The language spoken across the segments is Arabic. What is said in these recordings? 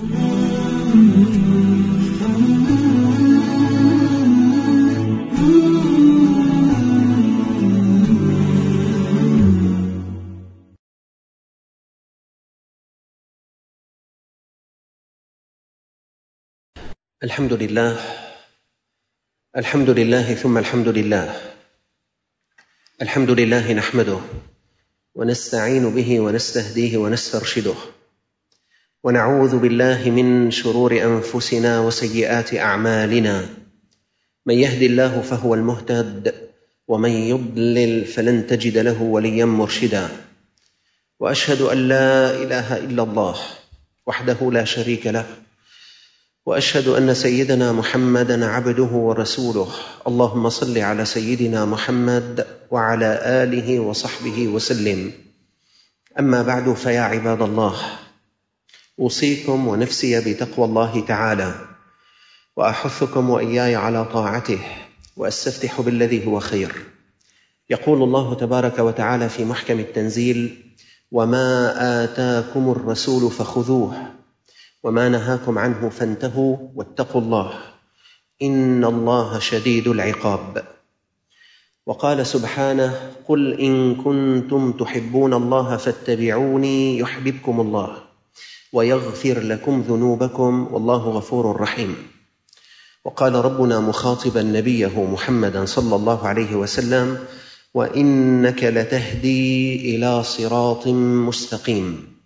الحمد لله ثم الحمد لله. الحمد لله نحمده ونستعين به ونستهديه ونسترشده، ونعوذ بالله من شرور أنفسنا وسيئات أعمالنا. من يهد الله فهو المهتد، ومن يضلل فلن تجد له وليا مرشدا. وأشهد أن لا إله إلا الله وحده لا شريك له، وأشهد أن سيدنا محمدًا عبده ورسوله. اللهم صل على سيدنا محمد وعلى آله وصحبه وسلم. أما بعد، فيا عباد الله، أوصيكم ونفسي بتقوى الله تعالى، وأحثكم وإياي على طاعته، وأستفتح بالذي هو خير. يقول الله تبارك وتعالى في محكم التنزيل: وما آتاكم الرسول فخذوه وما نهاكم عنه فانتهوا واتقوا الله إن الله شديد العقاب. وقال سبحانه: قل إن كنتم تحبون الله فاتبعوني يحببكم الله ويغفر لكم ذنوبكم والله غفور رحيم. وقال ربنا مخاطبا نبيه محمدا صلى الله عليه وسلم: وإنك لتهدي إلى صراط مستقيم.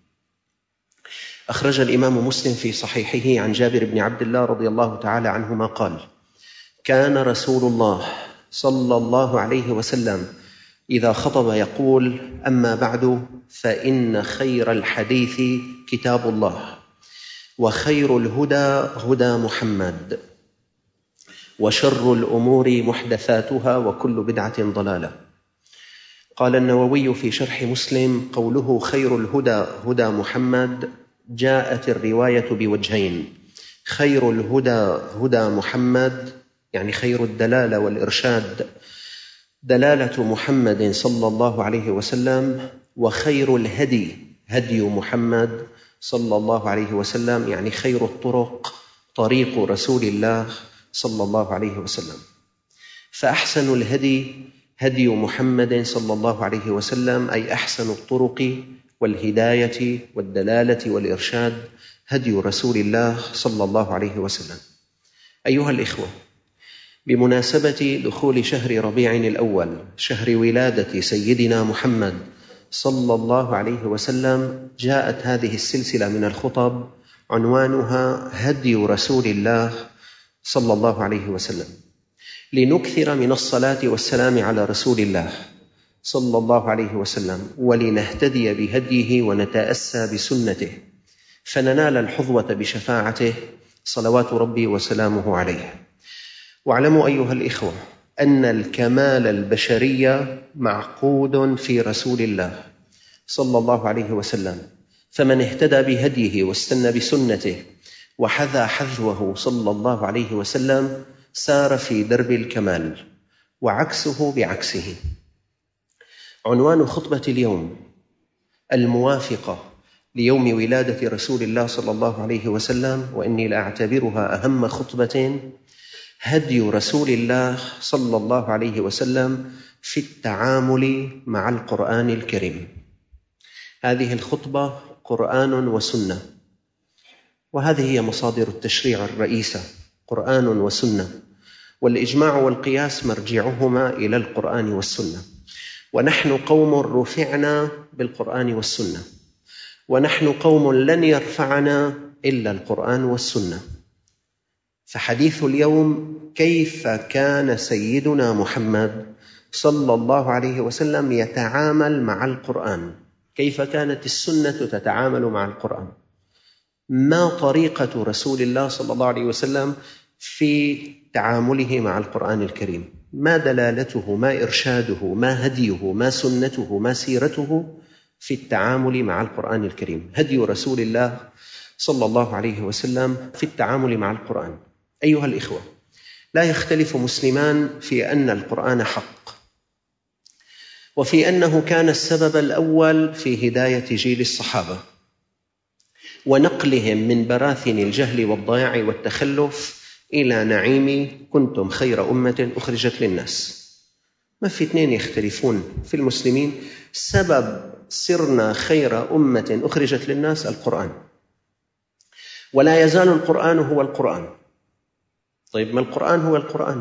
أخرج الإمام مسلم في صحيحه عن جابر بن عبد الله رضي الله تعالى عنهما قال: كان رسول الله صلى الله عليه وسلم إذا خطب يقول: أما بعد، فإن خير الحديث كتاب الله، وخير الهدى هدى محمد، وشر الأمور محدثاتها، وكل بدعة ضلالة. قال النووي في شرح مسلم: قوله خير الهدى هدى محمد جاءت الرواية بوجهين: خير الهدى هدى محمد يعني خير الدلالة والإرشاد دلالة محمد صلى الله عليه وسلم، وخير الهدي هدي محمد صلى الله عليه وسلم يعني خير الطرق طريق رسول الله صلى الله عليه وسلم. فأحسن الهدي هدي محمد صلى الله عليه وسلم، أي أحسن الطرق والهداية والدلالة والإرشاد هدي رسول الله صلى الله عليه وسلم. أيها الإخوة، بمناسبة دخول شهر ربيع الأول، شهر ولادة سيدنا محمد صلى الله عليه وسلم، جاءت هذه السلسلة من الخطب عنوانها هدي رسول الله صلى الله عليه وسلم، لنكثر من الصلاة والسلام على رسول الله صلى الله عليه وسلم، ولنهتدي بهديه ونتأسى بسنته، فننال الحظوة بشفاعته صلوات ربي وسلامه عليه. واعلموا أيها الإخوة أن الكمال البشري معقود في رسول الله صلى الله عليه وسلم، فمن اهتدى بهديه واستنى بسنته وحذا حذوه صلى الله عليه وسلم سار في درب الكمال، وعكسه بعكسه. عنوان خطبة اليوم الموافقة ليوم ولادة رسول الله صلى الله عليه وسلم، وإني لأعتبرها أهم خطبة، هدي رسول الله صلى الله عليه وسلم في التعامل مع القرآن الكريم. هذه الخطبة قرآن وسنة، وهذه هي مصادر التشريع الرئيسة: قرآن وسنة، والإجماع والقياس مرجعهما إلى القرآن والسنة. ونحن قوم رفعنا بالقرآن والسنة، ونحن قوم لن يرفعنا إلا القرآن والسنة. فحديث اليوم: كيف كان سيدنا محمد صلى الله عليه وسلم يتعامل مع القرآن؟ كيف كانت السنة تتعامل مع القرآن؟ ما طريقة رسول الله صلى الله عليه وسلم في تعامله مع القرآن الكريم؟ ما دلالته، ما إرشاده، ما هديه، ما سنته، ما سيرته في التعامل مع القرآن الكريم؟ هدي رسول الله صلى الله عليه وسلم في التعامل مع القرآن. أيها الإخوة، لا يختلف مسلمان في أن القرآن حق، وفي أنه كان السبب الأول في هداية جيل الصحابة، ونقلهم من براثن الجهل والضياع والتخلف إلى نعيم كنتم خير أمة أخرجت للناس. ما في اثنين يختلفون في المسلمين، سبب صرنا خير أمة أخرجت للناس القرآن، ولا يزال القرآن هو القرآن. طيب ما القرآن هو القرآن؟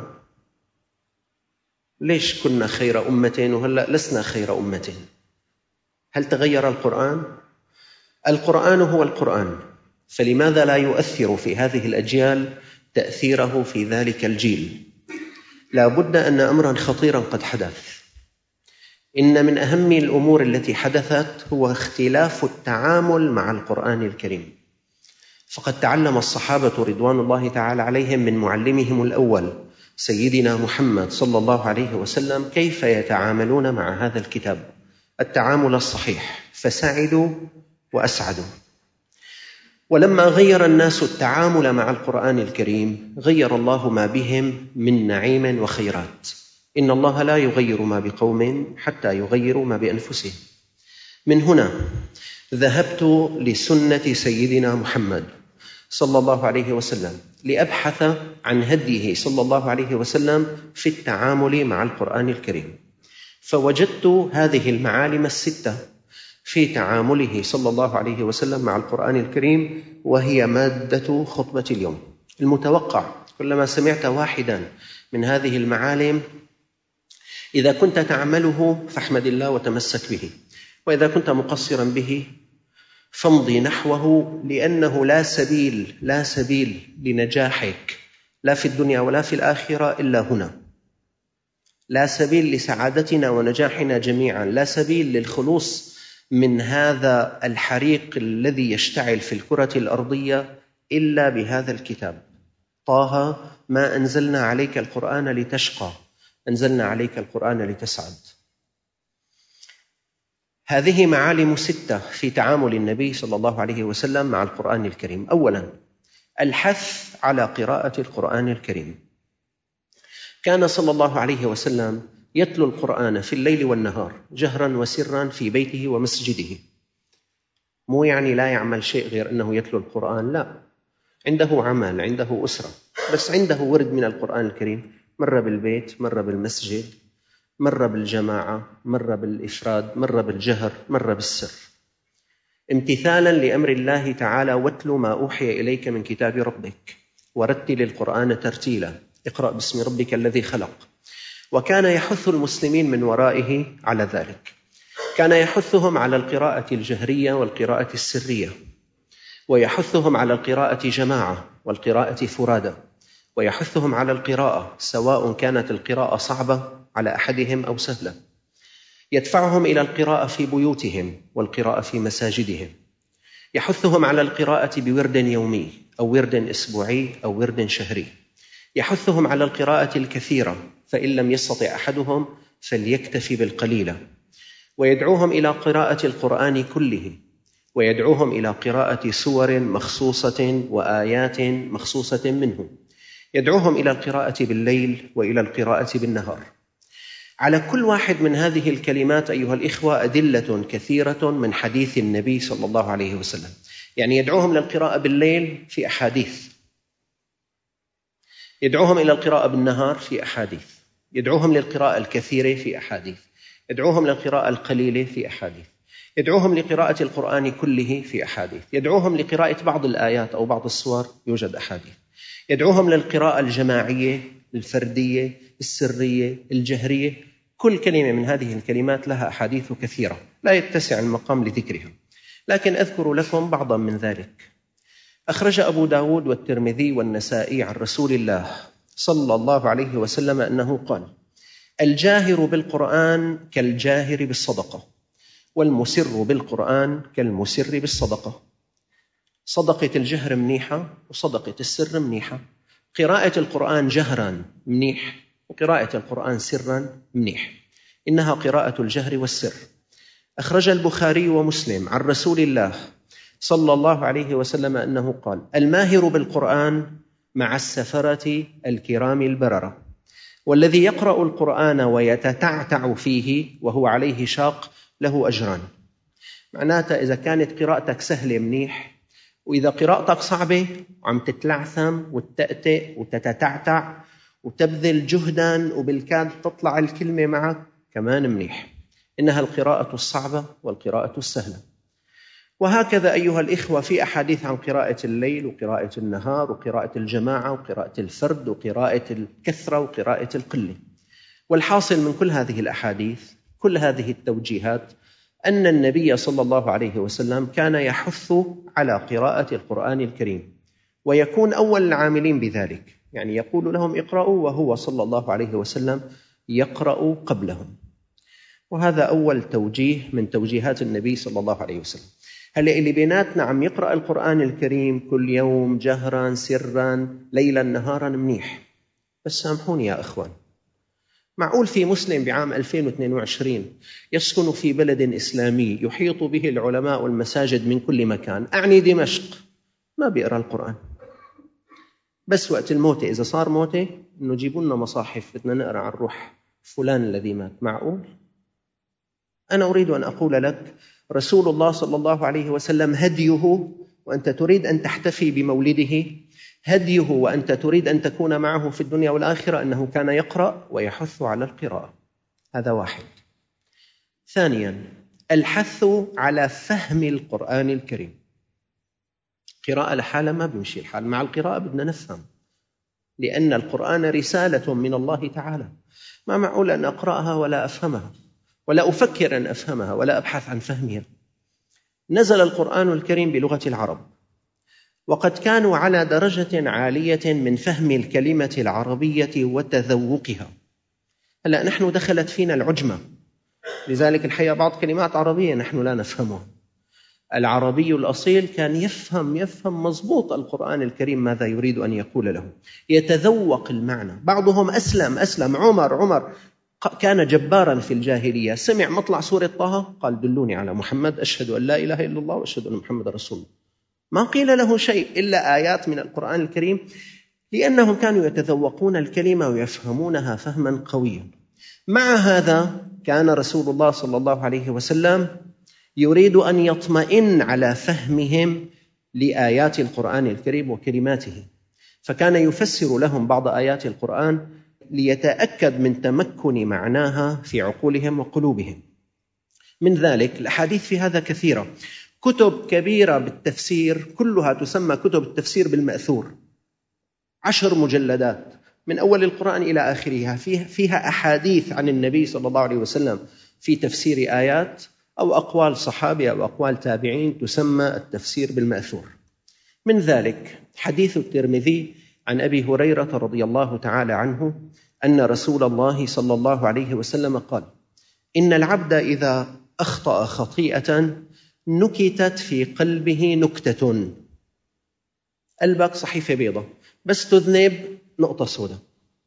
ليش كنا خير أمة وهلأ لسنا خير أمة؟ هل تغير القرآن؟ القرآن هو القرآن، فلماذا لا يؤثر في هذه الأجيال تأثيره في ذلك الجيل؟ لا بد أن أمرا خطيرا قد حدث. إن من أهم الأمور التي حدثت هو اختلاف التعامل مع القرآن الكريم. فقد تعلم الصحابة رضوان الله تعالى عليهم من معلمهم الأول سيدنا محمد صلى الله عليه وسلم كيف يتعاملون مع هذا الكتاب التعامل الصحيح، فسعدوا وأسعدوا. ولما غير الناس التعامل مع القرآن الكريم غير الله ما بهم من نعيم وخيرات. إن الله لا يغير ما بقوم حتى يغيروا ما بأنفسهم. من هنا ذهبت لسنة سيدنا محمد صلى الله عليه وسلم لأبحث عن هديه صلى الله عليه وسلم في التعامل مع القرآن الكريم، فوجدت هذه المعالم الستة في تعامله صلى الله عليه وسلم مع القرآن الكريم، وهي مادة خطبة اليوم. المتوقع كلما سمعت واحدا من هذه المعالم إذا كنت تعمله فاحمد الله وتمسك به، وإذا كنت مقصرا به فامضي نحوه، لأنه لا سبيل لنجاحك لا في الدنيا ولا في الآخرة إلا هنا. لا سبيل لسعادتنا ونجاحنا جميعا، لا سبيل للخلوص من هذا الحريق الذي يشتعل في الكرة الأرضية إلا بهذا الكتاب. طه ما أنزلنا عليك القرآن لتشقى، أنزلنا عليك القرآن لتسعد. هذه معالم ستة في تعامل النبي صلى الله عليه وسلم مع القرآن الكريم. أولا، الحث على قراءة القرآن الكريم. كان صلى الله عليه وسلم يتلو القرآن في الليل والنهار جهرا وسرا في بيته ومسجده. مو يعني لا يعمل شيء غير أنه يتلو القرآن، لا، عنده عمل، عنده أسرة، بس عنده ورد من القرآن الكريم، مرة بالبيت، مرة بالمسجد، مرة بالجماعة، مرة بالإفراد، مرة بالجهر، مرة بالسر، امتثالا لأمر الله تعالى: واتل ما أوحي إليك من كتاب ربك ورتل القرآن ترتيلا، اقرأ باسم ربك الذي خلق. وكان يحث المسلمين من ورائه على ذلك. كان يحثهم على القراءة الجهرية والقراءة السرية، ويحثهم على القراءة جماعة والقراءة فرادى، ويحثهم على القراءة سواء كانت القراءة صعبة على أحدهم أو سهلة. يدفعهم إلى القراءة في بيوتهم والقراءة في مساجدهم. يحثهم على القراءة بورد يومي أو ورد أسبوعي أو ورد شهري. يحثهم على القراءة الكثيرة، فإن لم يستطع أحدهم فليكتفي بالقليلة. ويدعوهم إلى قراءة القرآن كله، ويدعوهم إلى قراءة سور مخصوصة وآيات مخصوصة منه. يدعوهم إلى القراءة بالليل وإلى القراءة بالنهار. على كل واحد من هذه الكلمات أيها الإخوة أدلة كثيرة من حديث النبي صلى الله عليه وسلم. يعني يدعوهم للقراءة بالليل في أحاديث، يدعوهم إلى القراءة بالنهار في أحاديث، يدعوهم للقراءة الكثيرة في أحاديث، يدعوهم للقراءة القليلة في أحاديث، يدعوهم لقراءة القرآن كله في أحاديث، يدعوهم لقراءة بعض الآيات أو بعض السور يوجد أحاديث، يدعوهم للقراءة الجماعية، الفردية، السرية، الجهرية. كل كلمة من هذه الكلمات لها أحاديث كثيرة لا يتسع المقام لذكرها، لكن أذكر لكم بعضا من ذلك. أخرج أبو داود والترمذي والنسائي عن رسول الله صلى الله عليه وسلم أنه قال: الجاهر بالقرآن كالجاهر بالصدقة، والمسر بالقرآن كالمسر بالصدقة. صدقة الجهر منيحة وصدقة السر منيحة. قراءة القرآن جهرا منيح، وقراءة القرآن سرا منيح، إنها قراءة الجهر والسر. أخرج البخاري ومسلم عن رسول الله صلى الله عليه وسلم أنه قال: الماهر بالقرآن مع السفرة الكرام البررة، والذي يقرأ القرآن ويتتعتع فيه وهو عليه شاق له أجران. معناتها إذا كانت قراءتك سهلة منيح، وإذا قراءتك صعبة وعم تتلعثم وتتأتئ وتتتعتع وتبذل جهداً وبالكاد تطلع الكلمة معك كمان منيح. إنها القراءة الصعبة والقراءة السهلة. وهكذا أيها الإخوة في أحاديث عن قراءة الليل وقراءة النهار وقراءة الجماعة وقراءة الفرد وقراءة الكثرة وقراءة القلة. والحاصل من كل هذه الأحاديث، كل هذه التوجيهات، أن النبي صلى الله عليه وسلم كان يحث على قراءة القرآن الكريم، ويكون أول العاملين بذلك، يعني يقول لهم اقرأوا وهو صلى الله عليه وسلم يقرأ قبلهم. وهذا أول توجيه من توجيهات النبي صلى الله عليه وسلم. هلأ اللي بيناتنا عم يقرأ القرآن الكريم كل يوم جهرا سرا ليلا نهارا منيح، بس سامحوني يا أخوان، معقول في مسلم بعام 2022 يسكن في بلد إسلامي يحيط به العلماء والمساجد من كل مكان، أعني دمشق، ما بيقرأ القرآن؟ بس وقت الموتة إذا صار موتة إنه جيبوا لنا مصاحف بدنا نقرأ عن روح فلان الذي مات. معقول؟ أنا أريد أن أقول لك رسول الله صلى الله عليه وسلم هديه، وأنت تريد أن تحتفي بمولده، هديه وأنت تريد أن تكون معه في الدنيا والآخرة أنه كان يقرأ ويحث على القراءة. هذا واحد. ثانيا، الحث على فهم القرآن الكريم. قراءة لحالها ما بيمشي الحال، مع القراءة بدنا نفهم، لأن القرآن رسالة من الله تعالى، ما معقول أن أقرأها ولا أفهمها ولا أفكر أن أفهمها ولا أبحث عن فهمها. نزل القرآن الكريم بلغة العرب، وقد كانوا على درجة عالية من فهم الكلمة العربية وتذوقها. هلأ نحن دخلت فينا العجمة، لذلك الحقيقة بعض كلمات عربية نحن لا نفهمها. العربي الأصيل كان يفهم مضبوط القرآن الكريم ماذا يريد أن يقول له، يتذوق المعنى. بعضهم أسلم. عمر كان جباراً في الجاهلية، سمع مطلع سورة طه قال دلوني على محمد، أشهد أن لا إله إلا الله وأشهد أن محمد رسول الله. ما قيل له شيء إلا آيات من القرآن الكريم، لأنهم كانوا يتذوقون الكلمة ويفهمونها فهماً قوياً. مع هذا كان رسول الله صلى الله عليه وسلم يريد أن يطمئن على فهمهم لآيات القرآن الكريم وكلماته، فكان يفسر لهم بعض آيات القرآن ليتأكد من تمكن معناها في عقولهم وقلوبهم. من ذلك الأحاديث في هذا كثيرة، كتب كبيرة بالتفسير كلها تسمى كتب التفسير بالمأثور، 10 مجلدات من أول القرآن إلى آخرها، فيها أحاديث عن النبي صلى الله عليه وسلم في تفسير آيات أو أقوال صحابة أو أقوال تابعين، تسمى التفسير بالمأثور. من ذلك حديث الترمذي عن أبي هريرة رضي الله تعالى عنه أن رسول الله صلى الله عليه وسلم قال: إن العبد إذا أخطأ خطيئة نكتت في قلبه نكتة. قلبك صحيفة بيضة بس تذنب نقطة سوداء،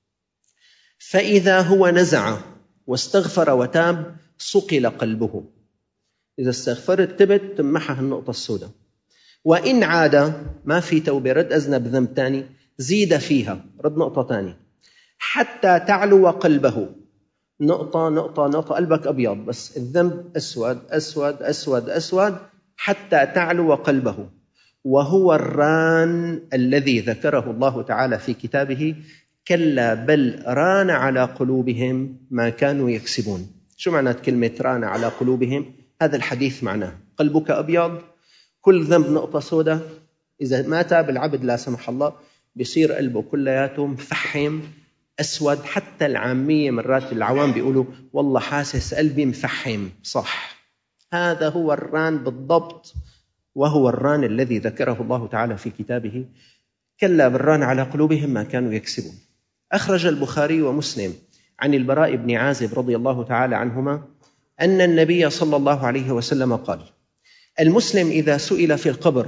فإذا هو نزع واستغفر وتاب صقل قلبه. إذا استغفرت تبت تمحها النقطة السوداء. وإن عاد ما في توبة، رد أذنب ذنب تاني، زيد فيها، رد نقطة تاني، حتى تعلو قلبه. نقطة قلبك أبيض بس الذنب أسود حتى تعلو قلبه. وهو الران الذي ذكره الله تعالى في كتابه: كلا بل ران على قلوبهم ما كانوا يكسبون. شو معنى كلمة ران على قلوبهم؟ هذا الحديث معناه قلبك أبيض، كل ذنب نقطة سوداء. إذا ما تاب العبد لا سمح الله بيصير قلبه كلياته مفحم أسود. حتى العامية مرات العوام بيقولوا والله حاسس قلبي مفحم. صح، هذا هو الران بالضبط، وهو الران الذي ذكره الله تعالى في كتابه: كلا بالران على قلوبهم ما كانوا يكسبون. أخرج البخاري ومسلم عن البراء بن عازب رضي الله تعالى عنهما أن النبي صلى الله عليه وسلم قال: المسلم إذا سئل في القبر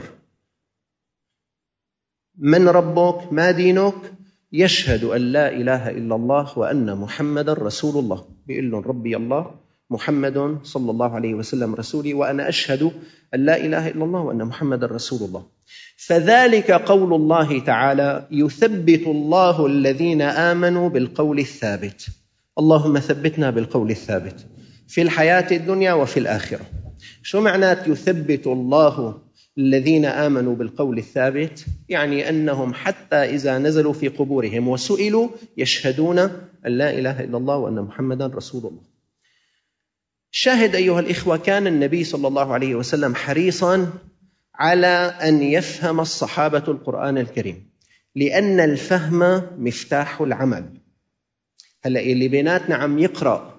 من ربك ما دينك يشهد أن لا إله إلا الله وأن محمد رسول الله. بيقول لهم ربي الله، محمد صلى الله عليه وسلم رسولي، وأنا أشهد أن لا إله إلا الله وأن محمد رسول الله. فذلك قول الله تعالى: يثبت الله الذين آمنوا بالقول الثابت. اللهم ثبتنا بالقول الثابت في الحياة الدنيا وفي الآخرة. شو معنات يثبت الله الذين آمنوا بالقول الثابت، يعني أنهم حتى إذا نزلوا في قبورهم وسئلوا يشهدون أن لا إله إلا الله وأن محمدا رسول الله. شاهد أيها الإخوة، كان النبي صلى الله عليه وسلم حريصا على أن يفهم الصحابة القرآن الكريم، لأن الفهم مفتاح العمل. هلأ اللي بيناتنا عم يقرأ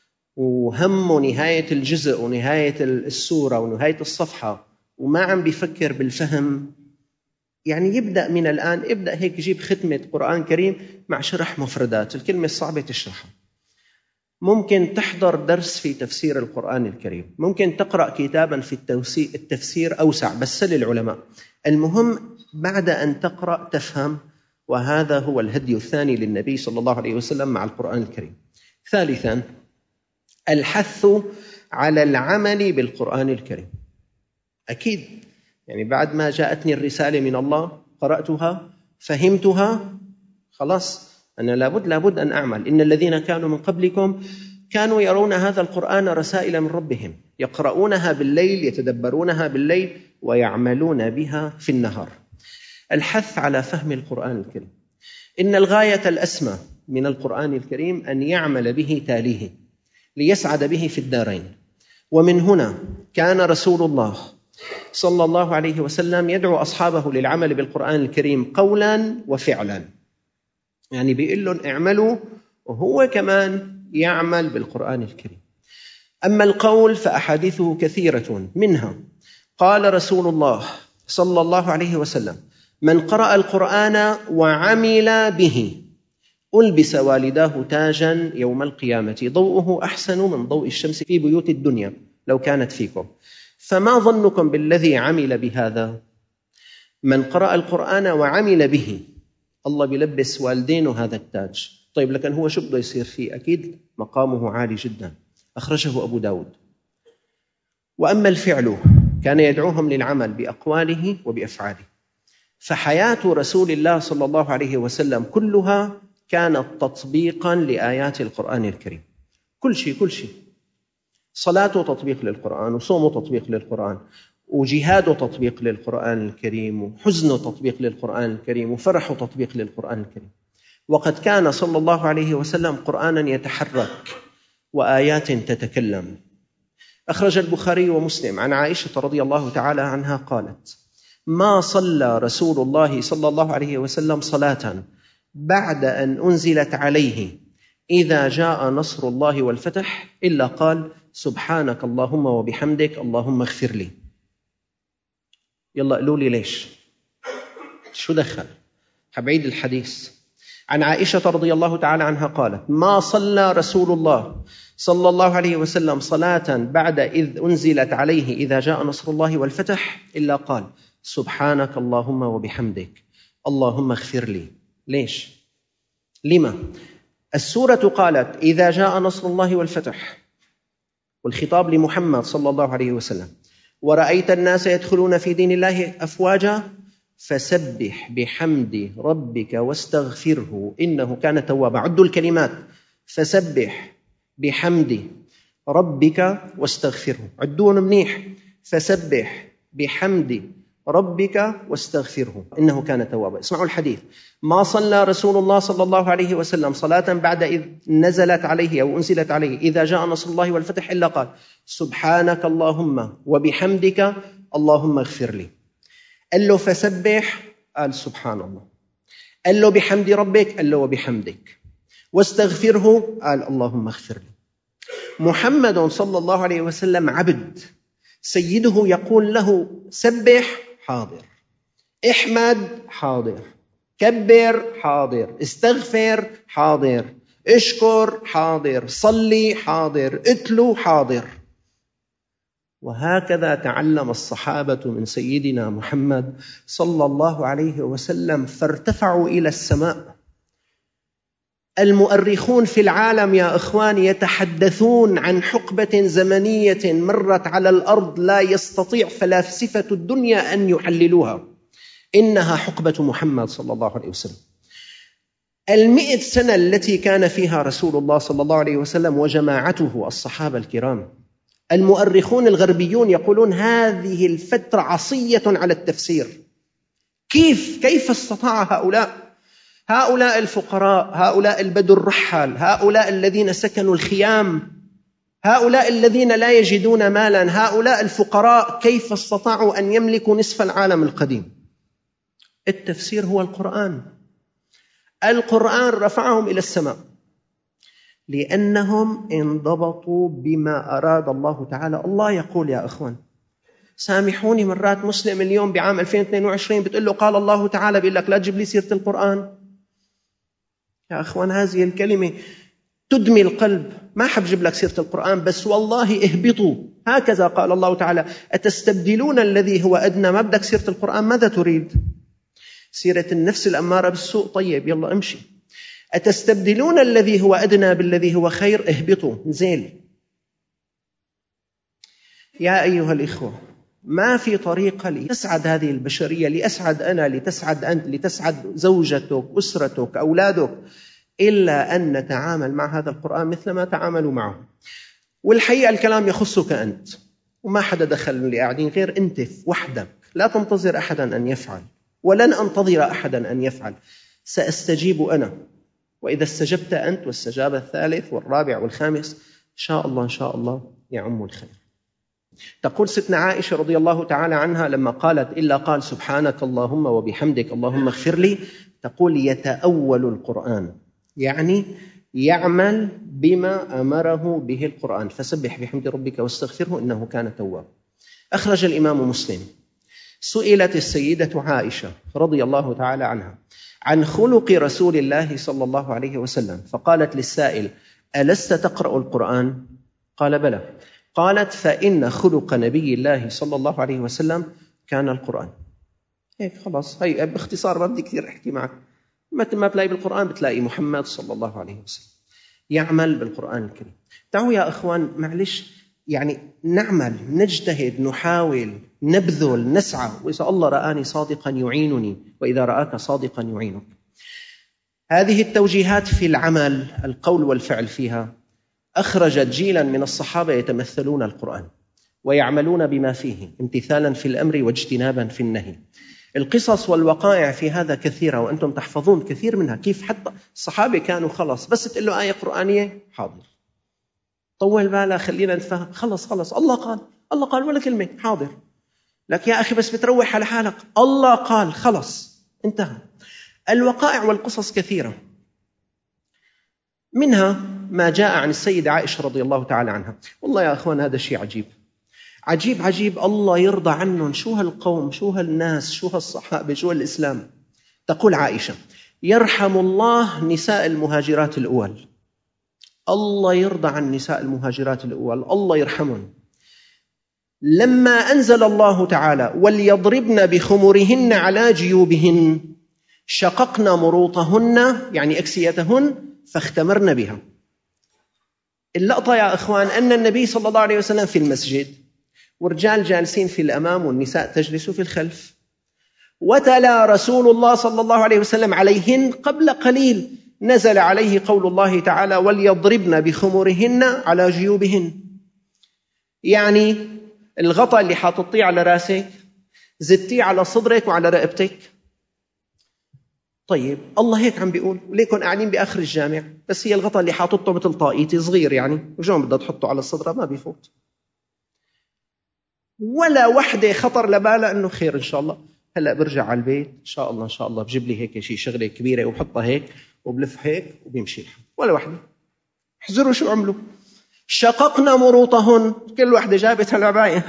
وهمه نهاية الجزء ونهاية السورة ونهاية الصفحة وما عم بيفكر بالفهم، يعني يبدأ من الآن، ابدأ هيك جيب ختمة قرآن كريم مع شرح مفردات، الكلمة الصعبة تشرحها. ممكن تحضر درس في تفسير القرآن الكريم، ممكن تقرأ كتابا في التفسير أوسع بس للعلماء. المهم بعد أن تقرأ تفهم، وهذا هو الهدي الثاني للنبي صلى الله عليه وسلم مع القرآن الكريم. ثالثا، الحث على العمل بالقرآن الكريم. أكيد يعني بعد ما جاءتني الرسالة من الله قرأتها فهمتها، خلاص أنا لابد أن أعمل. إن الذين كانوا من قبلكم كانوا يرون هذا القرآن رسائل من ربهم، يقرؤونها بالليل، يتدبرونها بالليل، ويعملون بها في النهار. الحث على فهم القرآن الكريم. إن الغاية الأسمى من القرآن الكريم أن يعمل به تاليه ليسعد به في الدارين. ومن هنا كان رسول الله صلى الله عليه وسلم يدعو أصحابه للعمل بالقرآن الكريم قولا وفعلا، يعني بيقول لهم اعملوا وهو كمان يعمل بالقرآن الكريم. أما القول فأحاديثه كثيرة، منها قال رسول الله صلى الله عليه وسلم: من قرأ القرآن وعمل به ألبس والداه تاجا يوم القيامة ضوءه أحسن من ضوء الشمس في بيوت الدنيا لو كانت فيكم. فما ظنكم بالذي عمل بهذا؟ من قرأ القرآن وعمل به، الله بيلبس والدينه هذا التاج. طيب لكن هو شو بده يصير فيه؟ أكيد مقامه عالي جدا. أخرجه أبو داود. وأما الفعل كان يدعوهم للعمل بأقواله وبأفعاله. فحياة رسول الله صلى الله عليه وسلم كلها كانت تطبيقا لآيات القرآن الكريم. كل شيء، صلاته تطبيق للقرآن، وصومه تطبيق للقرآن، وجهاده تطبيق للقرآن الكريم، وحزنه تطبيق للقرآن الكريم، وفرحه تطبيق للقرآن الكريم. وقد كان صلى الله عليه وسلم قرآنا يتحرك وآيات تتكلم. أخرج البخاري ومسلم عن عائشة رضي الله تعالى عنها قالت: ما صلى رسول الله صلى الله عليه وسلم صلاة بعد أن أنزلت عليه إذا جاء نصر الله والفتح إلا قال: سبحانك اللهم وبحمدك اللهم اغفر لي. يلا قولوا لي ليش؟ شو دخل؟ حبعيد الحديث. عن عائشة رضي الله تعالى عنها قالت: ما صلى رسول الله صلى الله عليه وسلم صلاة بعد إذ أنزلت عليه إذا جاء نصر الله والفتح إلا قال: سبحانك اللهم وبحمدك اللهم اغفر لي. ليش؟ لما؟ السورة قالت إذا جاء نصر الله والفتح، والخطاب لمحمد صلى الله عليه وسلم: ورأيت الناس يدخلون في دين الله أفواجا فسبح بحمد ربك واستغفره إنه كان توابا. عدوا الكلمات: فسبح بحمد ربك واستغفره، عدون منيح. فسبح بحمد ربك واستغفره إنه كان توابا. اسمعوا الحديث: ما صلى رسول الله صلى الله عليه وسلم صلاة بعد إذ نزلت عليه أو أنزلت عليه إذا جاء نصر الله والفتح إلا قال: سبحانك اللهم وبحمدك اللهم اغفر لي. قال له فسبح، قال سبحان الله. قال له بحمد ربك، قال له وبحمدك. واستغفره، قال اللهم اغفر لي. محمد صلى الله عليه وسلم عبد، سيده يقول له سبح، حاضر. احمد، حاضر. كبر، حاضر. استغفر، حاضر. اشكر، حاضر. صلي، حاضر. اتلو، حاضر. وهكذا تعلم الصحابة من سيدنا محمد صلى الله عليه وسلم فارتفعوا إلى السماء. المؤرخون في العالم يا إخواني يتحدثون عن حقبة زمنية مرت على الأرض لا يستطيع فلاسفة الدنيا أن يحللوها. إنها حقبة محمد صلى الله عليه وسلم. 100 سنة التي كان فيها رسول الله صلى الله عليه وسلم وجماعته الصحابة الكرام، المؤرخون الغربيون يقولون هذه الفترة عصية على التفسير. كيف استطاع هؤلاء الفقراء، هؤلاء البدو الرحال، هؤلاء الذين سكنوا الخيام، هؤلاء الذين لا يجدون مالا، هؤلاء الفقراء، كيف استطاعوا أن يملكوا نصف العالم القديم؟ التفسير هو القرآن. القرآن رفعهم إلى السماء لأنهم انضبطوا بما أراد الله تعالى. الله يقول يا أخوان، سامحوني، مرات مسلم اليوم بعام 2022 بتقول له قال الله تعالى، بيقول لك لا تجيب لي سيرة القرآن. يا أخوان هذه الكلمة تدمي القلب. ما حب جيب لك سيرة القرآن، بس والله اهبطوا، هكذا قال الله تعالى: أتستبدلون الذي هو أدنى، ما بدك سيرة القرآن، ماذا تريد؟ سيرة النفس الأمارة بالسوء، طيب يلا امشي. أتستبدلون الذي هو أدنى بالذي هو خير، اهبطوا، نزيل. يا أيها الإخوة، ما في طريقة لتسعد هذه البشرية، لأسعد أنا، لتسعد أنت، لتسعد زوجتك، أسرتك، أولادك، إلا أن نتعامل مع هذا القرآن مثل ما تعاملوا معه. والحقيقة الكلام يخصك أنت، وما حدا دخل من اللي قاعدين غير أنت وحدك. لا تنتظر أحدا أن يفعل، ولن أنتظر أحدا أن يفعل. سأستجيب أنا، وإذا استجبت أنت واستجاب الثالث والرابع والخامس، إن شاء الله يعم الخير. تقول ستنا عائشة رضي الله تعالى عنها لما قالت إلا قال سبحانك اللهم وبحمدك اللهم اغفر لي، تقول يتأول القرآن، يعني يعمل بما أمره به القرآن، فسبح بحمد ربك واستغفره إنه كان توابا. أخرج الإمام مسلم: سئلت السيدة عائشة رضي الله تعالى عنها عن خلق رسول الله صلى الله عليه وسلم، فقالت للسائل: ألست تقرأ القرآن؟ قال: بلى. قالت: فإن خلق نبي الله صلى الله عليه وسلم كان القرآن. هيك خلاص، هي باختصار، ما بدي كثير أحكي معك. متى ما بتلاقي بالقرآن بتلاقي محمد صلى الله عليه وسلم يعمل بالقرآن الكريم. تعالوا يا أخوان، معلش، يعني نعمل، نجتهد، نحاول، نبذل، نسعى، وإذا الله رآني صادقا يعينني، وإذا رآك صادقا يعينك. هذه التوجيهات في العمل، القول والفعل فيها، أخرجت جيلا من الصحابة يتمثلون القرآن ويعملون بما فيه امتثالا في الأمر واجتنابا في النهي. القصص والوقائع في هذا كثيرة، وأنتم تحفظون كثير منها. كيف حتى الصحابة كانوا خلص بس تقول له آية قرآنية حاضر، طول بالها، خلينا نتفهم، خلص الله قال ولا كلمة، حاضر. لك يا أخي بس بتروح على حالك، الله قال، خلص انتهى. الوقائع والقصص كثيرة، منها ما جاء عن السيدة عائشة رضي الله تعالى عنها. والله يا أخوان هذا شيء عجيب، الله يرضى عنهم. شو هالقوم، شو هالناس، شو هالصحابة، شو هالإسلام. تقول عائشة: يرحم الله نساء المهاجرات الأول. الله يرضى عن نساء المهاجرات الأول، الله يرحمهم. لما أنزل الله تعالى وليضربن بخمرهن على جيوبهن شققن مروطهن، يعني أكسيتهن، فاختمرن بها. اللقطة يا أخوان أن النبي صلى الله عليه وسلم في المسجد، ورجال جالسين في الأمام والنساء تجلس في الخلف، وتلا رسول الله صلى الله عليه وسلم عليهن قبل قليل نزل عليه قول الله تعالى: وليضربن بخمرهن على جيوبهن. يعني الغطاء اللي حاططيه على راسك زدتيه على صدرك وعلى رقبتك. طيب الله هيك عم بيقول، وليكن قاعدين بآخر الجامع، بس هي الغطاء اللي حاططه مثل طاقيتي صغير، يعني وجون بدها تحطه على الصدر ما بيفوت. ولا وحدة خطر لبالها أنه خير إن شاء الله، هلأ برجع على البيت إن شاء الله بجيب لي هيك شيء شغلة كبيرة وبحطها هيك وبلف هيك وبيمشي الحال. ولا وحدة. احذروا شو عملوا. شققنا مروطهن، كل واحدة جابت هالعباية،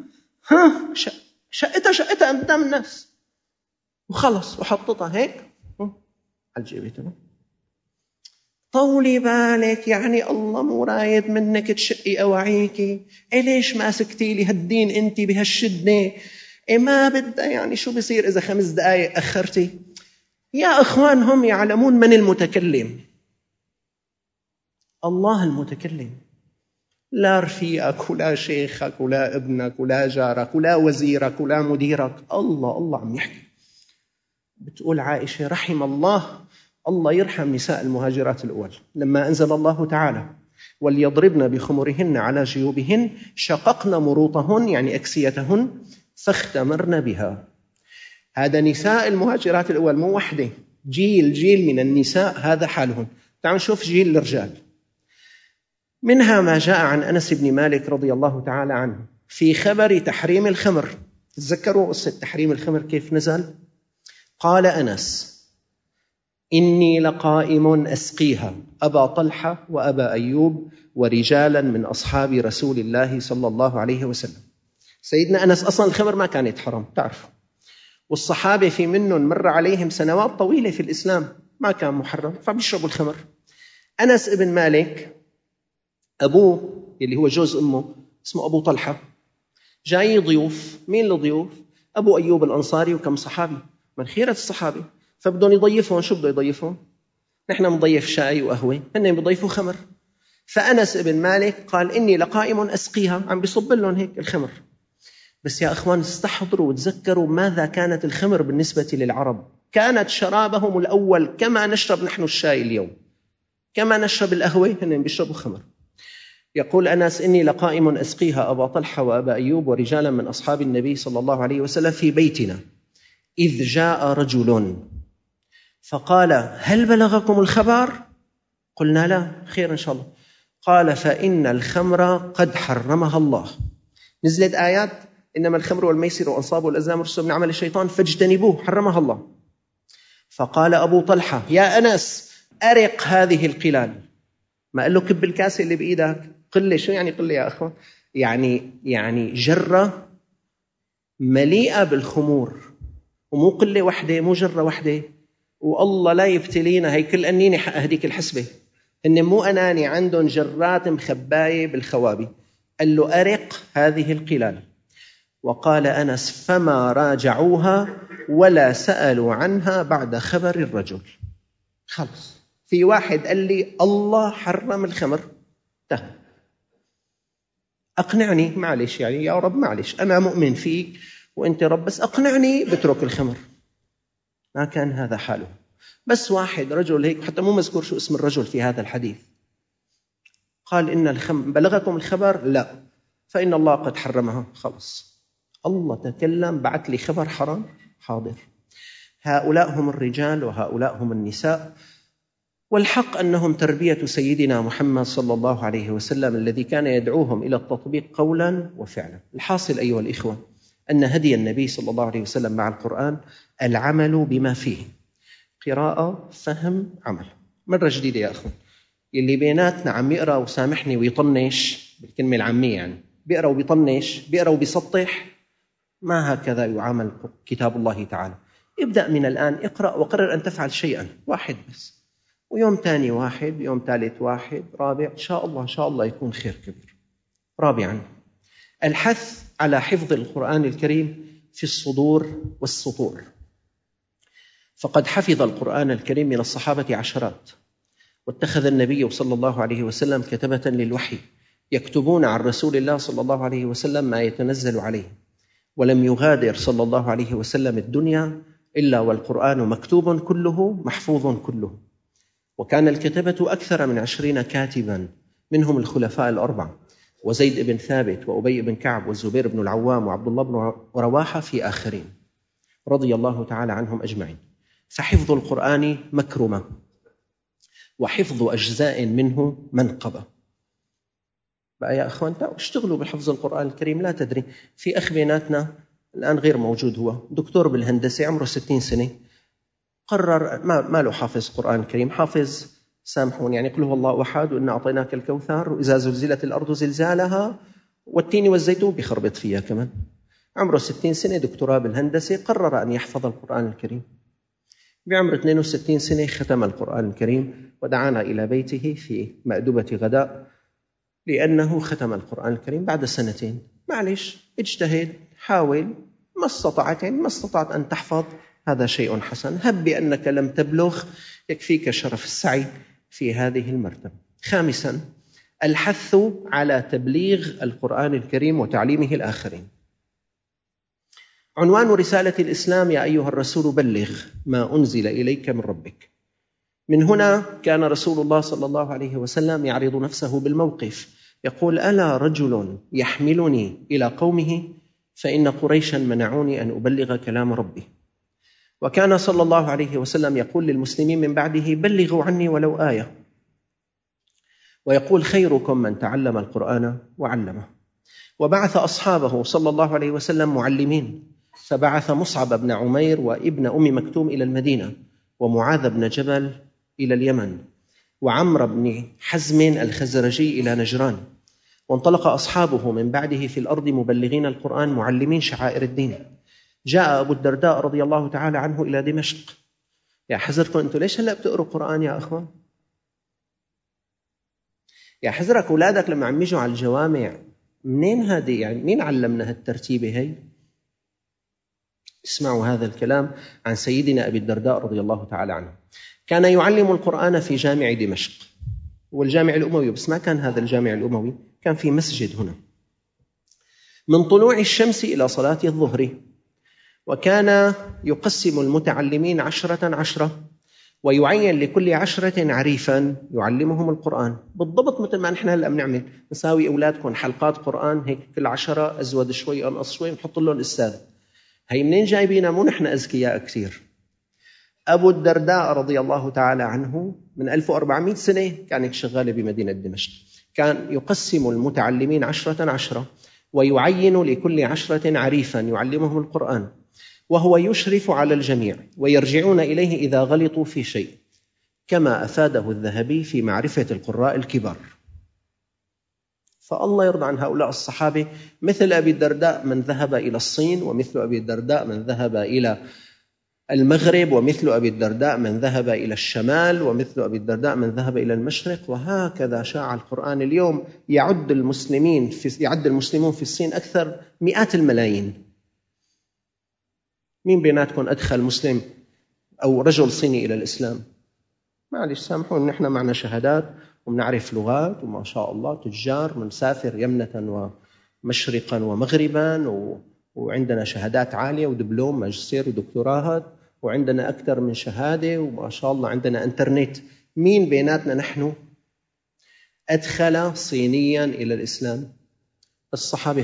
شقتها قدام الناس وخلص، وحطتها هيك على جيبتها. طولي بالك، يعني الله مو رايد منك تشقي أواعيكي. ليش ماسكتي لي هالدين انت بهالشدة؟ ما بدها، يعني شو بيصير إذا 5 دقائق أخرتي؟ يا أخوان، هم يعلمون من المتكلم. الله المتكلم، لا رفيقك ولا شيخك ولا ابنك ولا جارك ولا وزيرك ولا مديرك. الله عم يحكي. بتقول عائشة: رحم الله يرحم نساء المهاجرات الأول. لما أنزل الله تعالى وليضربن بخمرهن على جيوبهن شققن مروطهن يعني أكسيتهن فاختمرن بها. هذا نساء المهاجرات الأول، مو وحدة، جيل من النساء هذا حالهم. تعالوا نشوف جيل الرجال. منها ما جاء عن أنس بن مالك رضي الله تعالى عنه في خبر تحريم الخمر. تذكروا قصة تحريم الخمر كيف نزل؟ قال أنس: إني لقائم أسقيها أبا طلحة وأبا أيوب ورجالا من أصحاب رسول الله صلى الله عليه وسلم. سيدنا أنس أصلا الخمر ما كانت حرام، تعرفوا، والصحابة في منهم مر عليهم سنوات طويلة في الإسلام ما كان محرم فبيشربوا الخمر. أنس ابن مالك أبوه اللي هو جوز أمه اسمه أبو طلحة، جاي ضيوف. مين الضيوف؟ أبو أيوب الأنصاري وكم صحابي من خيرة الصحابة، فبدون يضيفون. شو بده يضيفون؟ نحن نضيف شاي وقهوة، هن بيضيفوا خمر. فأنس ابن مالك قال: إني لقائم أسقيها، عم بيصب لهم هيك الخمر. بس يا أخوان استحضروا وتذكروا ماذا كانت الخمر بالنسبة للعرب. كانت شرابهم الأول كما نشرب نحن الشاي اليوم، كما نشرب القهوة هن بيشربوا خمر. يقول أنس: إني لقائم أسقيها أبا طلحة وأبا أيوب ورجالا من أصحاب النبي صلى الله عليه وسلم في بيتنا، إذ جاء رجل فقال: هل بلغكم الخبر؟ قلنا: لا، خير إن شاء الله. قال: فإن الخمر قد حرمها الله. نزلت آيات: إنما الخمر والميسر والأنصاب والأزلام رجس من عمل الشيطان فاجتنبوه، حرمها الله. فقال أبو طلحة: يا أنس أرق هذه القلال. ما قال له كب الكاسة اللي بإيدك قلة. شو يعني قلة يا أخوان؟ يعني جرة مليئة بالخمور، ومو قلة وحدة، مو جرة وحدة. والله لا يبتلينا، هي كل أنيني حق هديك الحسبة، إن مو أناني عندهم جرات مخباية بالخوابي. قال له: أرق هذه القلال. وقال أنس: فما راجعوها ولا سألوا عنها بعد خبر الرجل. خلص، في واحد قال لي الله حرم الخمر، أقنعني، معلش يعني يا رب، معلش أنا مؤمن فيك وأنت رب، بس أقنعني بترك الخمر. ما كان هذا حاله. بس واحد رجل هيك، حتى مو مذكور شو اسم الرجل في هذا الحديث، قال: إن الخمر بلغكم الخبر؟ لا، فإن الله قد حرمها. خلص، الله تكلم، بعت لي خبر حرام، حاضر. هؤلاء هم الرجال وهؤلاء هم النساء، والحق أنهم تربية سيدنا محمد صلى الله عليه وسلم الذي كان يدعوهم إلى التطبيق قولا وفعلا. الحاصل أيها الإخوة أن هدي النبي صلى الله عليه وسلم مع القرآن العمل بما فيه، قراءة، فهم، عمل. مرة جديدة يا أخوان، اللي بيناتنا عم يقرأ وسامحني ويطنش بالكلمة العامية، يعني بيقرأ وبيطنش، بيقرأ وبيسطح، ما هكذا يعامل كتاب الله تعالى. ابدأ من الآن، اقرأ وقرر أن تفعل شيئا واحد بس، ويوم تاني واحد، يوم ثالث واحد، رابع، إن شاء الله يكون خير كبير. رابعا، الحث على حفظ القرآن الكريم في الصدور والسطور. فقد حفظ القرآن الكريم من الصحابة عشرات، واتخذ النبي صلى الله عليه وسلم كتبة للوحي يكتبون عن رسول الله صلى الله عليه وسلم ما يتنزل عليه، ولم يغادر صلى الله عليه وسلم الدنيا إلا والقرآن مكتوب كله محفوظ كله. وكان الكتبة أكثر من 20 كاتبا، منهم الخلفاء الأربعة وزيد بن ثابت وأبي بن كعب والزبير بن العوام وعبد الله بن رواحة في آخرين رضي الله تعالى عنهم أجمعين. فحفظ القرآن مكرمة، وحفظ أجزاء منه منقبة. بقى يا أخوان اشتغلوا بحفظ القرآن الكريم. لا تدري، في أخ بيناتنا الآن غير موجود، هو دكتور بالهندسة عمره 60 سنة، قرر ما له حافظ قرآن الكريم، حافظ سامحون يعني قل هو الله أحد وإنا أعطيناك الكوثر وإذا زلزلت الأرض زلزالها والتين والزيتون، بخربط فيها كمان. عمره 60 سنة، دكتوراه بالهندسة، قرر أن يحفظ القرآن الكريم. بعمر 62 سنة ختم القرآن الكريم ودعانا إلى بيته في مأدبة غداء لأنه ختم القرآن الكريم بعد 2 سنين. معلش، اجتهد، حاول، ما استطعت أن تحفظ، هذا شيء حسن. هب بأنك لم تبلغ، يكفيك شرف السعي في هذه المرتبة. خامسا، الحث على تبليغ القرآن الكريم وتعليمه الآخرين. عنوان رسالة الإسلام: يا أيها الرسول بلغ ما أنزل إليك من ربك. من هنا كان رسول الله صلى الله عليه وسلم يعرض نفسه بالموقف، يقول: ألا رجل يحملني إلى قومه فإن قريشا منعوني أن أبلغ كلام ربي. وكان صلى الله عليه وسلم يقول للمسلمين من بعده: بلغوا عني ولو آية. ويقول: خيركم من تعلم القرآن وعلمه. وبعث أصحابه صلى الله عليه وسلم معلمين، فبعث مصعب بن عمير وابن أم مكتوم إلى المدينة، ومعاذ بن جبل إلى اليمن، وعمرو بن حزم الخزرجي إلى نجران. وانطلق أصحابه من بعده في الأرض مبلغين القرآن معلمين شعائر الدين. جاء أبو الدرداء رضي الله تعالى عنه إلى دمشق. يا حزركم أنتم ليش هلأ بتقروا قرآن يا أخوان؟ يا حزرك أولادك لما عم يجوا على الجوامع منين هذه؟ يعني مين علمنا هالترتيبة هي؟ اسمعوا هذا الكلام عن سيدنا أبي الدرداء رضي الله تعالى عنه. كان يعلم القرآن في جامع دمشق، والجامع الأموي، بس ما كان هذا الجامع الأموي، كان في مسجد هنا، من طلوع الشمس إلى صلاة الظهر. وكان يقسم المتعلمين 10 ويعين لكل 10 عريفا يعلمهم القرآن، بالضبط مثل ما نحن هلأ بنعمل، نساوي أولادكم حلقات قرآن هيك، كل 10 أزود شوي أنقص شوي نحط لهم أستاذ. هي منين جايبينها؟ مو نحن أذكياء كثير. أبو الدرداء رضي الله تعالى عنه من 1400 سنة كان شغال بمدينة دمشق، كان يقسم المتعلمين 10 ويعين لكل 10 عريفا يعلمهم القرآن، وهو يشرف على الجميع، ويرجعون إليه إذا غلطوا في شيء، كما أفاده الذهبي في معرفة القراء الكبار. فالله يرضى عن هؤلاء الصحابة. مثل أبي الدرداء من ذهب إلى الصين، ومثل أبي الدرداء من ذهب إلى المغرب، ومثل أبي الدرداء من ذهب إلى الشمال، ومثل أبي الدرداء من ذهب إلى المشرق، وهكذا شاع القرآن. اليوم يعد المسلمون في الصين أكثر مئات الملايين. مين بيناتكم أدخل مسلم أو رجل صيني إلى الإسلام؟ معلش سامحون، نحن معنا شهادات ومنعرف لغات وما شاء الله تجار، منسافر يمنة ومشرقا ومغربا، وعندنا شهادات عالية ودبلوم ماجستير ودكتوراهات، وعندنا أكثر من شهادة، وما شاء الله عندنا انترنت. مين بيناتنا نحن أدخل صينيا إلى الإسلام؟ الصحابة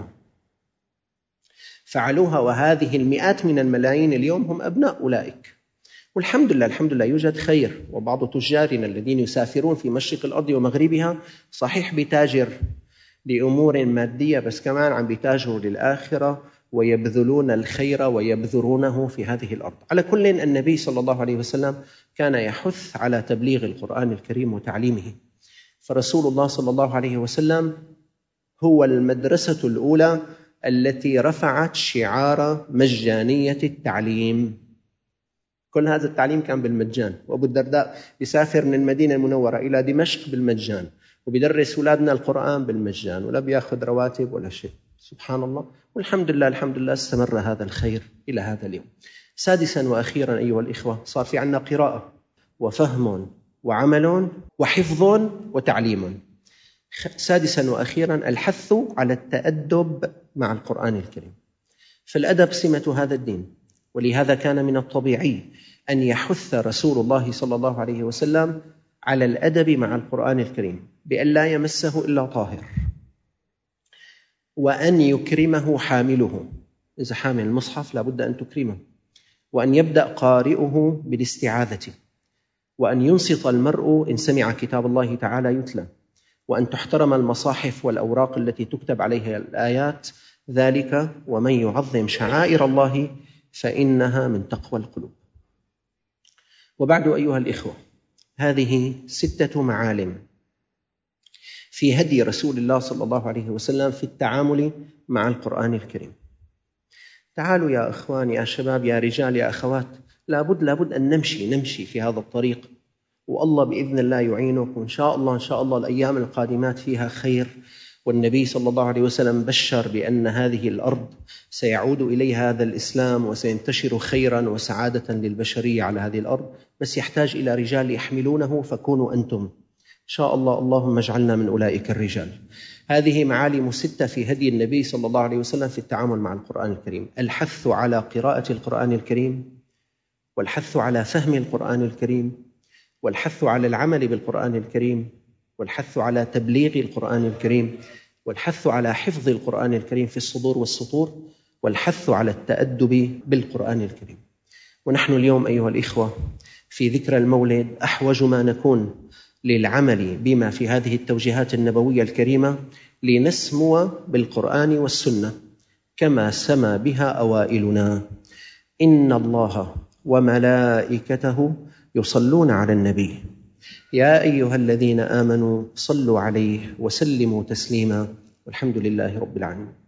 فعلوها، وهذه المئات من الملايين اليوم هم أبناء أولئك. والحمد لله يوجد خير. وبعض تجارنا الذين يسافرون في مشرق الأرض ومغربها صحيح بتاجر لأمور مادية، بس كمان عم بيتاجروا للآخرة ويبذلون الخير ويبذرونه في هذه الأرض. على كل، النبي صلى الله عليه وسلم كان يحث على تبليغ القرآن الكريم وتعليمه، فرسول الله صلى الله عليه وسلم هو المدرسة الأولى التي رفعت شعار مجانية التعليم. كل هذا التعليم كان بالمجان، وأبو الدرداء يسافر من المدينة المنورة إلى دمشق بالمجان، وبيدرس أولادنا القرآن بالمجان، ولا بياخذ رواتب ولا شيء. سبحان الله. والحمد لله استمر هذا الخير إلى هذا اليوم. سادسا وأخيرا أيها الإخوة، صار في عنا قراءة وفهم وعمل وحفظ وتعليم. سادسا وأخيرا الحث على التأدب مع القرآن الكريم، فالأدب سمة هذا الدين، ولهذا كان من الطبيعي أن يحث رسول الله صلى الله عليه وسلم على الأدب مع القرآن الكريم، بأن لا يمسه إلا طاهر، وأن يكرمه حامله. إذا حامل المصحف لابد أن تكرمه، وأن يبدأ قارئه بالاستعاذة، وأن ينصت المرء إن سمع كتاب الله تعالى يتلى، وأن تحترم المصاحف والأوراق التي تكتب عليها الآيات، ذلك ومن يعظم شعائر الله فإنها من تقوى القلوب. وبعد أيها الإخوة، هذه 6 معالم في هدي رسول الله صلى الله عليه وسلم في التعامل مع القرآن الكريم. تعالوا يا أخوان، يا شباب، يا رجال، يا أخوات، لابد أن نمشي في هذا الطريق، والله بإذن الله يعينكم إن شاء الله. الأيام القادمات فيها خير، والنبي صلى الله عليه وسلم بشر بأن هذه الأرض سيعود إليها هذا الإسلام، وسينتشر خيرا وسعادة للبشرية على هذه الأرض، بس يحتاج إلى رجال يحملونه، فكونوا أنتم إن شاء الله. اللهم اجعلنا من أولئك الرجال. هذه معالم 6 في هدي النبي صلى الله عليه وسلم في التعامل مع القرآن الكريم: الحث على قراءة القرآن الكريم، والحث على فهم القرآن الكريم، والحث على العمل بالقرآن الكريم، والحث على تبليغ القرآن الكريم، والحث على حفظ القرآن الكريم في الصدور والسطور، والحث على التأدب بالقرآن الكريم. ونحن اليوم أيها الإخوة في ذكرى المولد أحوج ما نكون للعمل بما في هذه التوجيهات النبوية الكريمة لنسمو بالقرآن والسنة كما سمى بها أوائلنا. إن الله وملائكته يصلون على النبي يا أيها الذين آمنوا صلوا عليه وسلموا تسليما، والحمد لله رب العالمين.